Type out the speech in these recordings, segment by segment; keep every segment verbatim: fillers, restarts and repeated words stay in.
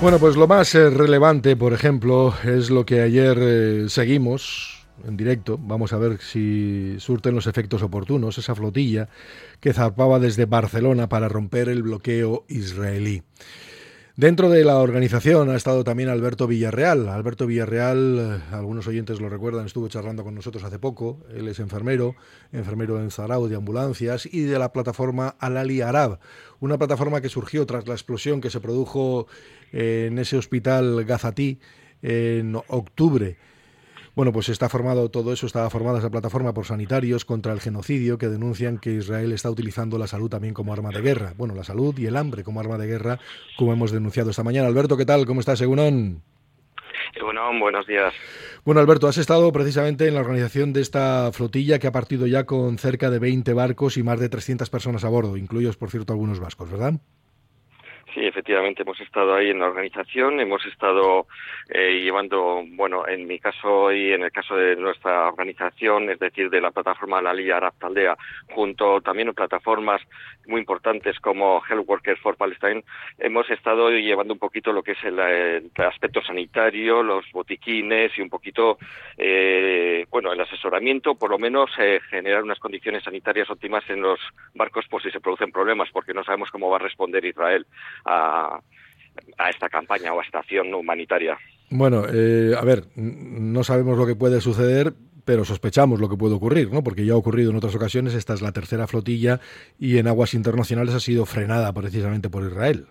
Bueno, pues lo más eh, relevante, por ejemplo, es lo que ayer eh, seguimos en directo. Vamos a ver si surten los efectos oportunos. Esa flotilla que zarpaba desde Barcelona para romper el bloqueo israelí. Dentro de la organización ha estado también Alberto Villarreal. Alberto Villarreal, eh, algunos oyentes lo recuerdan, estuvo charlando con nosotros hace poco. Él es enfermero, enfermero en Zarauz de ambulancias y de la plataforma Al-Ali Arab, una plataforma que surgió tras la explosión que se produjo eh, en ese hospital gazatí en octubre. Bueno, pues está formado todo eso, estaba formada esa plataforma por sanitarios contra el genocidio que denuncian que Israel está utilizando la salud también como arma de guerra. Bueno, la salud y el hambre como arma de guerra, como hemos denunciado esta mañana. Alberto, ¿qué tal? ¿Cómo estás, Egunon? Egunon, buenos días. Bueno, Alberto, has estado precisamente en la organización de esta flotilla que ha partido ya con cerca de veinte barcos y más de trescientas personas a bordo, incluidos, por cierto, algunos vascos, ¿verdad? Sí, efectivamente, hemos estado ahí en la organización, hemos estado eh, llevando, bueno, en mi caso y en el caso de nuestra organización, es decir, de la plataforma Al-Ali Arab Taldea, junto también a plataformas muy importantes como Health Workers for Palestine, hemos estado llevando un poquito lo que es el, el aspecto sanitario, los botiquines y un poquito, eh, bueno, el asesoramiento, por lo menos eh, generar unas condiciones sanitarias óptimas en los barcos por si se producen problemas, porque no sabemos cómo va a responder Israel A, a esta campaña o a esta acción humanitaria. Bueno, eh, a ver, no sabemos lo que puede suceder, pero sospechamos lo que puede ocurrir, ¿no? Porque ya ha ocurrido en otras ocasiones, esta es la tercera flotilla y en aguas internacionales ha sido frenada precisamente por Israel.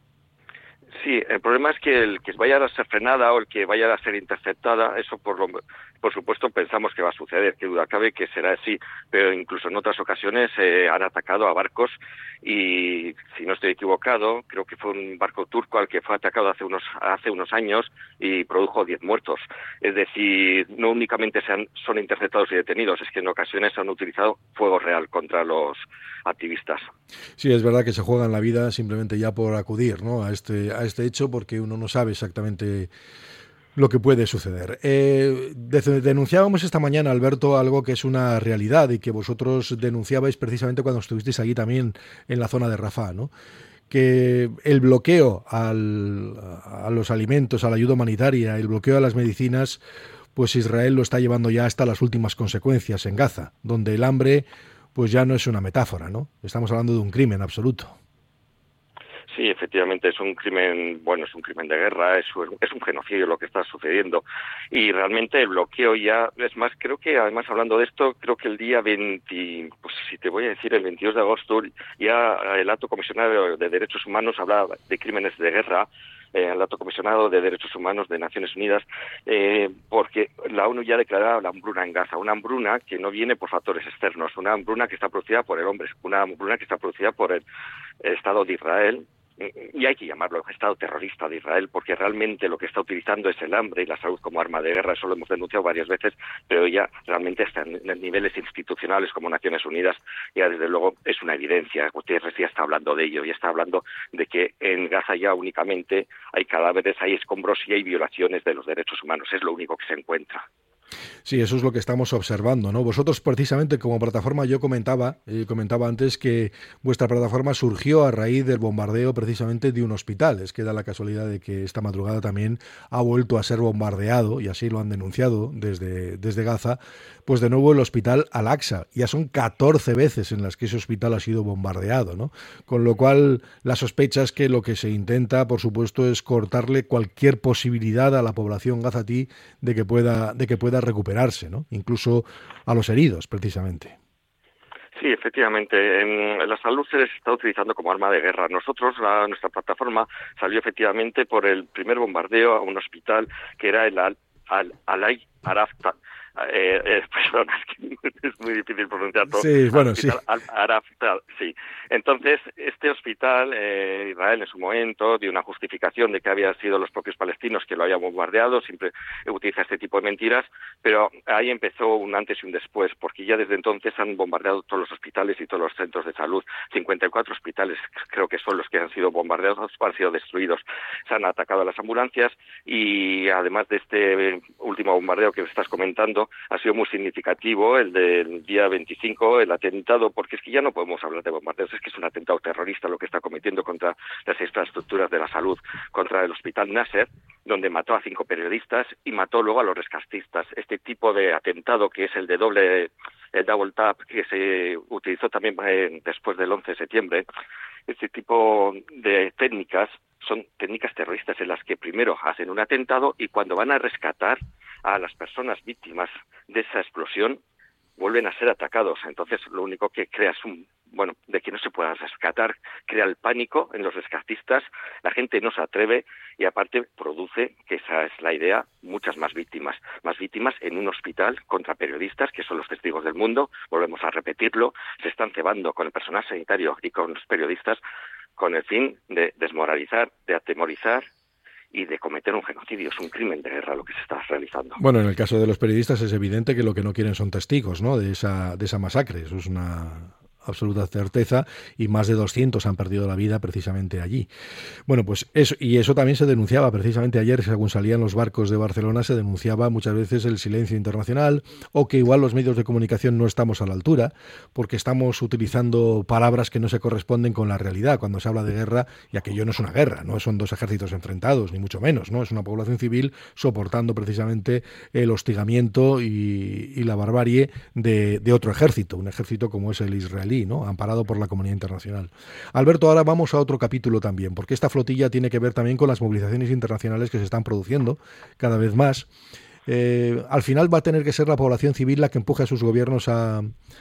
Sí, el problema es que el que vaya a ser frenada o el que vaya a ser interceptada, eso por lo, por supuesto pensamos que va a suceder, que duda cabe que será así, pero incluso en otras ocasiones eh, han atacado a barcos y, si no estoy equivocado, creo que fue un barco turco al que fue atacado hace unos hace unos años y produjo diez muertos. Es decir, no únicamente se han, son interceptados y detenidos, es que en ocasiones han utilizado fuego real contra los activistas. Sí, es verdad que se juegan la vida simplemente ya por acudir, ¿no?, a este a este hecho, porque uno no sabe exactamente lo que puede suceder. Eh, de, denunciábamos esta mañana, Alberto, algo que es una realidad y que vosotros denunciabais precisamente cuando estuvisteis allí también en la zona de Rafah, ¿no?, que el bloqueo al, a los alimentos, a la ayuda humanitaria, el bloqueo a las medicinas, pues Israel lo está llevando ya hasta las últimas consecuencias en Gaza, donde el hambre pues ya no es una metáfora, ¿no? Estamos hablando de un crimen absoluto. Sí, efectivamente es un crimen, bueno, es un crimen de guerra, es, es un genocidio lo que está sucediendo y realmente el bloqueo ya, es más, creo que además hablando de esto, creo que el día veinte, pues si te voy a decir el veintidós de agosto, ya el Alto Comisionado de Derechos Humanos hablaba de crímenes de guerra, eh, el Alto Comisionado de Derechos Humanos de Naciones Unidas, eh, porque la ONU ya ha declarado la hambruna en Gaza, una hambruna que no viene por factores externos, una hambruna que está producida por el hombre, una hambruna que está producida por el, el Estado de Israel, y hay que llamarlo el Estado terrorista de Israel, porque realmente lo que está utilizando es el hambre y la salud como arma de guerra. Eso lo hemos denunciado varias veces, pero ya realmente hasta en niveles institucionales como Naciones Unidas, ya desde luego es una evidencia. Guterres ya está hablando de ello, ya está hablando de que en Gaza ya únicamente hay cadáveres, hay escombros y hay violaciones de los derechos humanos. Es lo único que se encuentra. Sí, eso es lo que estamos observando, ¿no? Vosotros precisamente como plataforma, yo comentaba, eh, comentaba antes que vuestra plataforma surgió a raíz del bombardeo precisamente de un hospital. Es que da la casualidad de que esta madrugada también ha vuelto a ser bombardeado, y así lo han denunciado desde, desde Gaza, pues de nuevo el hospital Al-Aqsa. Ya son catorce veces en las que ese hospital ha sido bombardeado, ¿no? Con lo cual la sospecha es que lo que se intenta, por supuesto, es cortarle cualquier posibilidad a la población gazatí de que pueda, de que pueda recuperarse, ¿no?, incluso a los heridos, precisamente. Sí, efectivamente. En la salud se les está utilizando como arma de guerra. Nosotros, la, nuestra plataforma salió efectivamente por el primer bombardeo a un hospital que era el Al-Ali Arab. Eh, eh, perdón, es que es muy difícil pronunciar todo. Sí, bueno, sí. Arab, sí. Entonces, este hospital, eh, Israel en su momento dio una justificación de que habían sido los propios palestinos que lo habían bombardeado, siempre utiliza este tipo de mentiras, pero ahí empezó un antes y un después, porque ya desde entonces han bombardeado todos los hospitales y todos los centros de salud. cincuenta y cuatro hospitales creo que son los que han sido bombardeados, han sido destruidos. Se han atacado a las ambulancias y además de este último bombardeo que estás comentando, ha sido muy significativo el del día veinticinco, el atentado, porque es que ya no podemos hablar de bombardeos, es que es un atentado terrorista lo que está cometiendo contra las infraestructuras de la salud, contra el Hospital Nasser, donde mató a cinco periodistas y mató luego a los rescatistas. Este tipo de atentado, que es el de doble, el double tap, que se utilizó también eh, después del once de septiembre, este tipo de técnicas son técnicas terroristas en las que primero hacen un atentado y cuando van a rescatar a las personas víctimas de esa explosión vuelven a ser atacados. Entonces lo único que crea es un, bueno, de que no se pueda rescatar, crea el pánico en los rescatistas, la gente no se atreve y aparte produce, que esa es la idea, muchas más víctimas. Más víctimas en un hospital contra periodistas, que son los testigos del mundo, volvemos a repetirlo, se están cebando con el personal sanitario y con los periodistas con el fin de desmoralizar, de atemorizar y de cometer un genocidio. Es un crimen de guerra lo que se está realizando. Bueno, en el caso de los periodistas es evidente que lo que no quieren son testigos, ¿no?, de esa, de esa masacre. Eso es una absoluta certeza, y más de doscientos han perdido la vida precisamente allí. Bueno, pues eso, y eso también se denunciaba precisamente ayer, según salían los barcos de Barcelona, se denunciaba muchas veces el silencio internacional, o que igual los medios de comunicación no estamos a la altura, porque estamos utilizando palabras que no se corresponden con la realidad cuando se habla de guerra, y aquello no es una guerra, no son dos ejércitos enfrentados, ni mucho menos, ¿no? Es una población civil soportando precisamente el hostigamiento y, y la barbarie de, de otro ejército, un ejército como es el israelí, ¿no?, amparado por la comunidad internacional. Alberto, ahora vamos a otro capítulo también, porque esta flotilla tiene que ver también con las movilizaciones internacionales que se están produciendo cada vez más. Eh, al final va a tener que ser la población civil la que empuje a sus gobiernos a,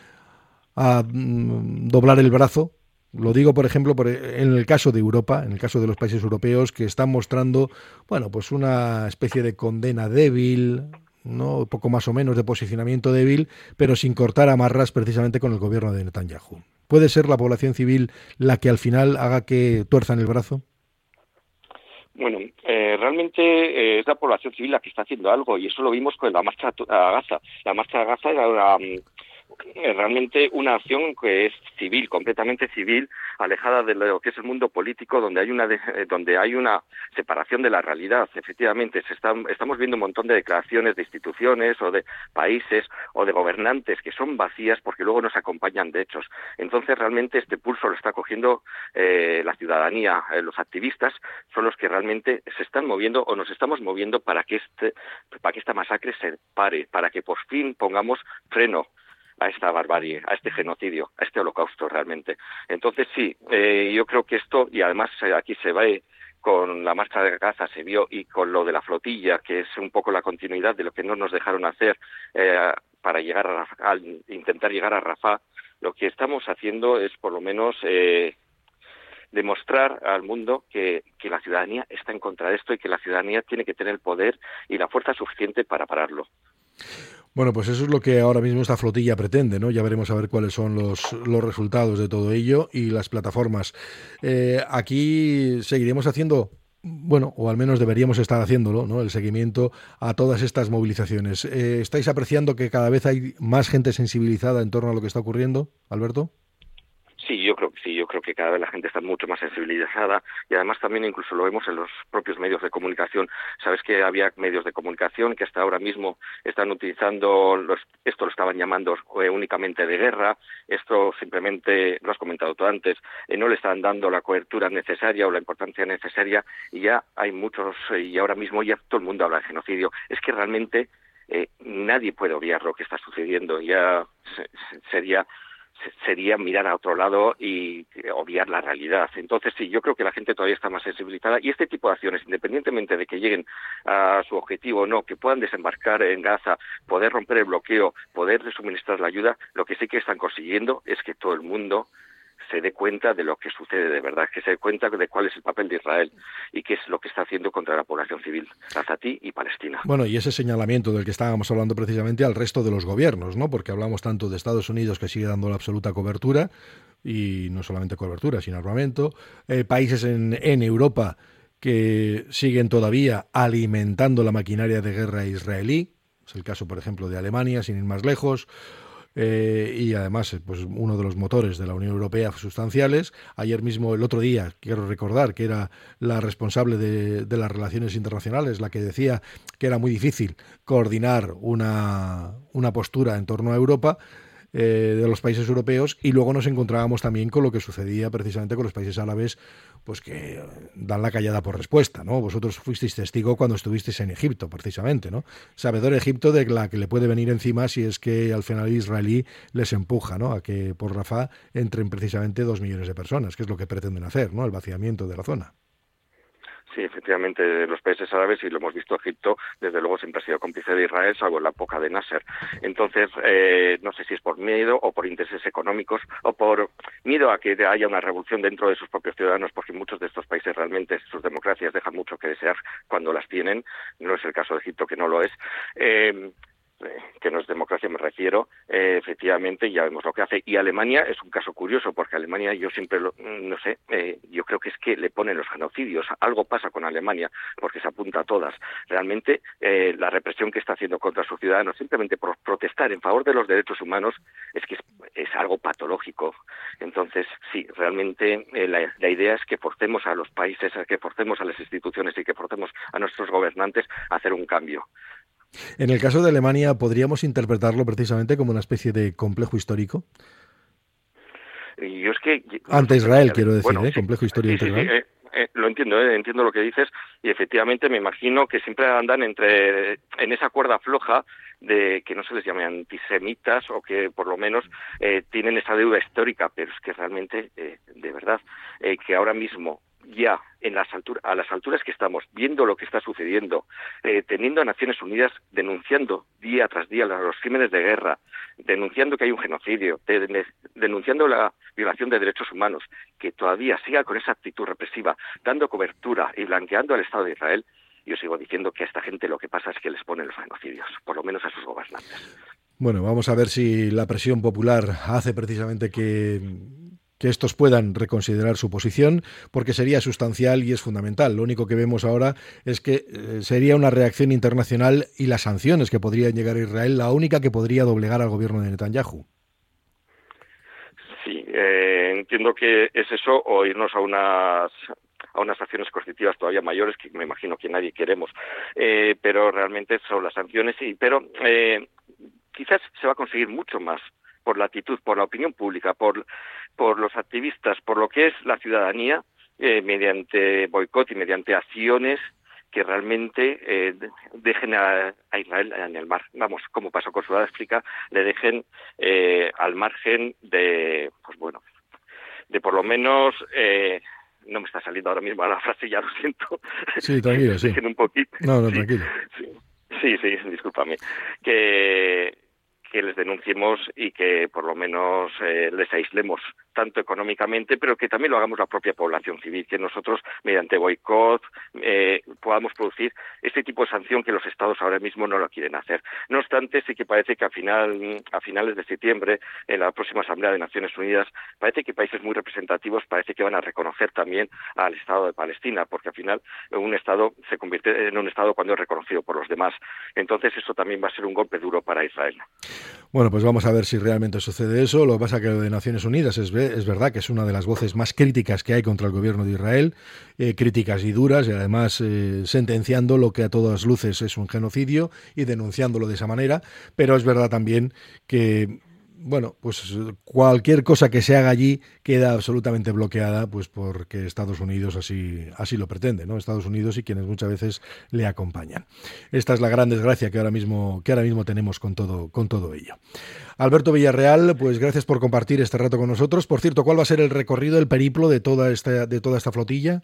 a mm, doblar el brazo. Lo digo, por ejemplo, por, en el caso de Europa, en el caso de los países europeos, que están mostrando, bueno, pues una especie de condena débil, ¿no?, poco más o menos de posicionamiento débil, pero sin cortar amarras precisamente con el gobierno de Netanyahu. ¿Puede ser la población civil la que al final haga que tuerzan el brazo? Bueno, eh, realmente eh, es la población civil la que está haciendo algo, y eso lo vimos con la marcha a Gaza. La marcha a Gaza era una, um, realmente una acción que es civil, completamente civil, alejada de lo que es el mundo político, donde hay una de, donde hay una separación de la realidad. Efectivamente, se están, estamos viendo un montón de declaraciones de instituciones o de países o de gobernantes que son vacías porque luego nos acompañan de hechos. Entonces, realmente este pulso lo está cogiendo eh, la ciudadanía, eh, los activistas son los que realmente se están moviendo o nos estamos moviendo para que este, para que esta masacre se pare, para que por fin pongamos freno a esta barbarie, a este genocidio, a este holocausto realmente. Entonces sí, eh, yo creo que esto, y además eh, aquí se ve con la marcha de Gaza, se vio, y con lo de la flotilla, que es un poco la continuidad de lo que no nos dejaron hacer eh, para llegar a, a intentar llegar a Rafah, lo que estamos haciendo es por lo menos eh, demostrar al mundo que, que la ciudadanía está en contra de esto y que la ciudadanía tiene que tener el poder y la fuerza suficiente para pararlo. Bueno, pues eso es lo que ahora mismo esta flotilla pretende, ¿no? Ya veremos a ver cuáles son los, los resultados de todo ello y las plataformas. Eh, aquí seguiremos haciendo, bueno, o al menos deberíamos estar haciéndolo, ¿no?, el seguimiento a todas estas movilizaciones. Eh, ¿Estáis apreciando que cada vez hay más gente sensibilizada en torno a lo que está ocurriendo, Alberto? Sí, yo creo que sí, yo creo que cada vez la gente está mucho más sensibilizada, y además también incluso lo vemos en los propios medios de comunicación. Sabes que había medios de comunicación que hasta ahora mismo están utilizando, los, esto lo estaban llamando eh, únicamente de guerra, esto simplemente, lo has comentado tú antes, eh, no le están dando la cobertura necesaria o la importancia necesaria, y ya hay muchos, eh, y ahora mismo ya todo el mundo habla de genocidio. Es que realmente eh, nadie puede obviar lo que está sucediendo, ya se, sería... sería mirar a otro lado y obviar la realidad. Entonces, sí, yo creo que la gente todavía está más sensibilizada, y este tipo de acciones, independientemente de que lleguen a su objetivo o no, que puedan desembarcar en Gaza, poder romper el bloqueo, poder suministrar la ayuda, lo que sí que están consiguiendo es que todo el mundo se dé cuenta de lo que sucede de verdad, que se dé cuenta de cuál es el papel de Israel y qué es lo que está haciendo contra la población civil gazatí y palestina. Bueno, y ese señalamiento del que estábamos hablando precisamente al resto de los gobiernos, ¿no? Porque hablamos tanto de Estados Unidos, que sigue dando la absoluta cobertura, y no solamente cobertura, sino armamento, eh, países en, en Europa que siguen todavía alimentando la maquinaria de guerra israelí, es el caso, por ejemplo, de Alemania, sin ir más lejos. Eh, y además pues uno de los motores de la Unión Europea sustanciales. Ayer mismo, el otro día, quiero recordar que era la responsable de, de las relaciones internacionales la que decía que era muy difícil coordinar una, una postura en torno a Europa. eh, de los países europeos, y luego nos encontrábamos también con lo que sucedía precisamente con los países árabes, pues que dan la callada por respuesta, ¿no? Vosotros fuisteis testigo cuando estuvisteis en Egipto, precisamente, ¿no? Sabedor Egipto de la que le puede venir encima si es que al final israelí les empuja, ¿no?, a que por Rafah entren precisamente dos millones de personas, que es lo que pretenden hacer, ¿no?, el vaciamiento de la zona. Sí, efectivamente, los países árabes, y lo hemos visto, Egipto, desde luego siempre ha sido cómplice de Israel, salvo en la época de Nasser. Entonces, eh, no sé si es por miedo o por intereses económicos o por miedo a que haya una revolución dentro de sus propios ciudadanos, porque muchos de estos países realmente sus democracias dejan mucho que desear cuando las tienen. No es el caso de Egipto, que no lo es. Eh, que no es democracia, me refiero, eh, efectivamente, ya vemos lo que hace. Y Alemania es un caso curioso, porque Alemania, yo siempre, lo, no sé, eh, yo creo que es que le ponen los genocidios. Algo pasa con Alemania, porque se apunta a todas. Realmente, eh, la represión que está haciendo contra sus ciudadanos, simplemente por protestar en favor de los derechos humanos, es que es, es algo patológico. Entonces, sí, realmente eh, la, la idea es que forcemos a los países, a que forcemos a las instituciones y que forcemos a nuestros gobernantes a hacer un cambio. En el caso de Alemania, ¿podríamos interpretarlo precisamente como una especie de complejo histórico? Y yo es que... Ante Israel, quiero decir, bueno, ¿eh? Sí, complejo histórico sí, ante sí, Israel. Sí, eh, eh, lo entiendo, eh, entiendo lo que dices, y efectivamente me imagino que siempre andan entre en esa cuerda floja de que no se les llame antisemitas, o que por lo menos eh, tienen esa deuda histórica, pero es que realmente, eh, de verdad, eh, que ahora mismo ya en las alturas, a las alturas que estamos, viendo lo que está sucediendo, eh, teniendo a Naciones Unidas denunciando día tras día los crímenes de guerra, denunciando que hay un genocidio, de, de, denunciando la violación de derechos humanos, que todavía siga con esa actitud represiva, dando cobertura y blanqueando al Estado de Israel, yo sigo diciendo que a esta gente lo que pasa es que les ponen los genocidios, por lo menos a sus gobernantes. Bueno, vamos a ver si la presión popular hace precisamente que... que estos puedan reconsiderar su posición, porque sería sustancial y es fundamental. Lo único que vemos ahora es que eh, sería una reacción internacional, y las sanciones que podrían llegar a Israel, la única que podría doblegar al gobierno de Netanyahu. Sí, eh, entiendo que es eso, o irnos a unas a unas acciones coercitivas todavía mayores, que me imagino que nadie queremos, eh, pero realmente son las sanciones, sí, pero eh, quizás se va a conseguir mucho más por la actitud, por la opinión pública, por, por los activistas, por lo que es la ciudadanía, eh, mediante boicot y mediante acciones que realmente eh, dejen a, a Israel en el mar. Vamos, como pasó con Sudáfrica, le dejen eh, al margen de, pues bueno, de por lo menos... Eh, no me está saliendo ahora mismo la frase, ya lo siento. Sí, tranquilo, sí. Dejen un poquito. No, no, sí, tranquilo. Sí, sí, sí, discúlpame. Que... que les denunciemos y que por lo menos eh, les aislemos tanto económicamente, pero que también lo hagamos la propia población civil, que nosotros mediante boicot eh, podamos producir este tipo de sanción que los estados ahora mismo no lo quieren hacer. No obstante, sí que parece que a final a finales de septiembre, en la próxima Asamblea de Naciones Unidas, parece que países muy representativos parece que van a reconocer también al Estado de Palestina, porque al final un estado se convierte en un estado cuando es reconocido por los demás. Entonces eso también va a ser un golpe duro para Israel. Bueno, pues vamos a ver si realmente sucede eso. Lo que pasa es que lo de Naciones Unidas es, es verdad que es una de las voces más críticas que hay contra el gobierno de Israel, eh, críticas y duras, y además eh, sentenciando lo que a todas luces es un genocidio y denunciándolo de esa manera, pero es verdad también que... bueno, pues cualquier cosa que se haga allí queda absolutamente bloqueada, pues porque Estados Unidos así, así lo pretende, ¿no? Estados Unidos y quienes muchas veces le acompañan. Esta es la gran desgracia que ahora mismo, que ahora mismo tenemos con todo, con todo ello. Alberto Villarreal, pues gracias por compartir este rato con nosotros. Por cierto, ¿cuál va a ser el recorrido, el periplo de toda esta, de toda esta flotilla?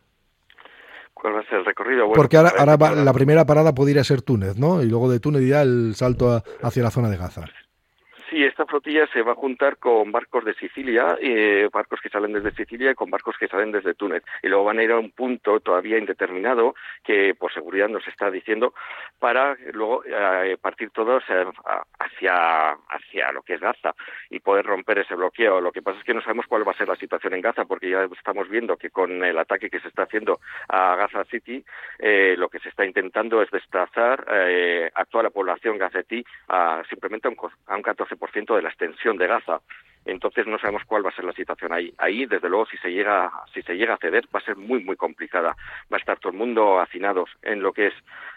¿Cuál va a ser el recorrido? Bueno, porque ahora, ahora va, ahora... la primera parada puede ir a ser Túnez, ¿no? Y luego de Túnez ya el salto a, hacia la zona de Gaza. Sí, esta flotilla se va a juntar con barcos de Sicilia, eh, barcos que salen desde Sicilia y con barcos que salen desde Túnez. Y luego van a ir a un punto todavía indeterminado que por seguridad nos está diciendo para luego eh, partir todos eh, hacia, hacia lo que es Gaza y poder romper ese bloqueo. Lo que pasa es que no sabemos cuál va a ser la situación en Gaza, porque ya estamos viendo que con el ataque que se está haciendo a Gaza City, eh, lo que se está intentando es desplazar eh, a toda la población gazetí a simplemente a un, a un catorce por ciento de la extensión de Gaza. Entonces no sabemos cuál va a ser la situación ahí. Ahí, desde luego, si se llega si se llega a ceder, va a ser muy, muy complicada. Va a estar todo el mundo hacinados en lo que es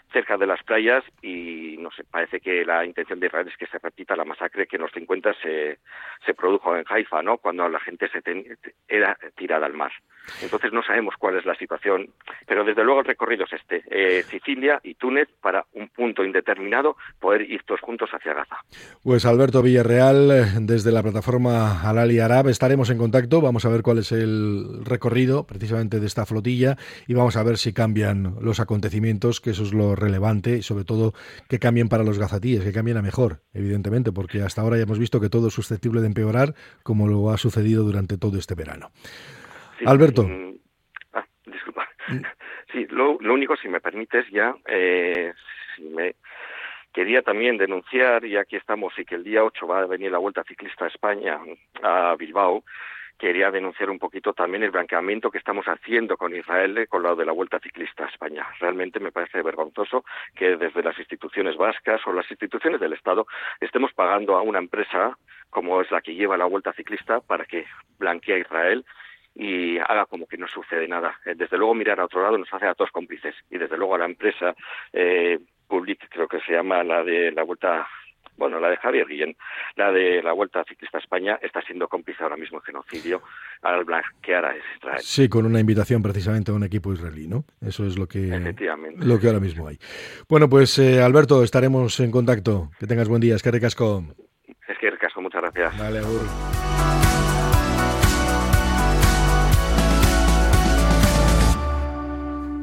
cerca de las playas y no sé, parece que la intención de Israel es que se repita la masacre que en los cincuenta se, se produjo en Haifa, ¿no? Cuando la gente se ten, era tirada al mar. Entonces no sabemos cuál es la situación, pero desde luego el recorrido es este, eh, Sicilia y Túnez para un punto indeterminado poder ir todos juntos hacia Gaza. Pues Alberto Villarreal, desde la plataforma Al-Ali Arab, estaremos en contacto, vamos a ver cuál es el recorrido precisamente de esta flotilla y vamos a ver si cambian los acontecimientos, que eso es lo relevante, y sobre todo que cambien para los gazatíes, que cambien a mejor, evidentemente, porque hasta ahora ya hemos visto que todo es susceptible de empeorar, como lo ha sucedido durante todo este verano. Sí, Alberto. Mm, ah, disculpa. Sí, lo, lo único, si me permites ya, eh, si me quería también denunciar, y aquí estamos, y que el día ocho va a venir la Vuelta Ciclista a España, a Bilbao, quería denunciar un poquito también el blanqueamiento que estamos haciendo con Israel con lo de la Vuelta Ciclista a España. Realmente me parece vergonzoso que desde las instituciones vascas o las instituciones del Estado estemos pagando a una empresa como es la que lleva la Vuelta Ciclista para que blanquee a Israel y haga como que no sucede nada. Desde luego mirar a otro lado nos hace a todos cómplices y desde luego a la empresa eh, Public, creo que se llama la de la Vuelta, bueno, la de Javier Guillén, la de la Vuelta Ciclista a España está siendo cómplice ahora mismo en genocidio al blanquear a Israel. Sí, con una invitación precisamente a un equipo israelí, ¿no? Eso es lo que, lo que ahora mismo hay. Bueno, pues eh, Alberto, estaremos en contacto. Que tengas buen día. Es que ricasco. Es que ricasco, muchas gracias. Vale, agur.